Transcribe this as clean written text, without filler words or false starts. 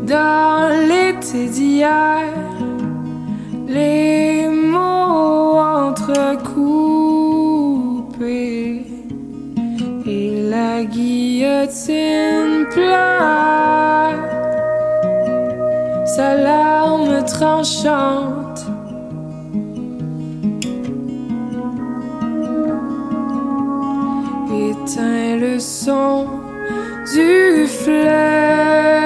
dans l'été d'hier, les mots entrecoupés et la guillotine pleure sa larme tranchante. Éteins le son du fleuve.